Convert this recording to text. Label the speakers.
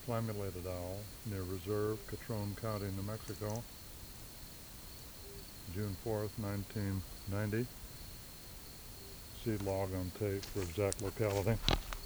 Speaker 1: Flammulated owl near Reserve, Catron County, New Mexico, June 4th, 1990. See log on tape for exact locality.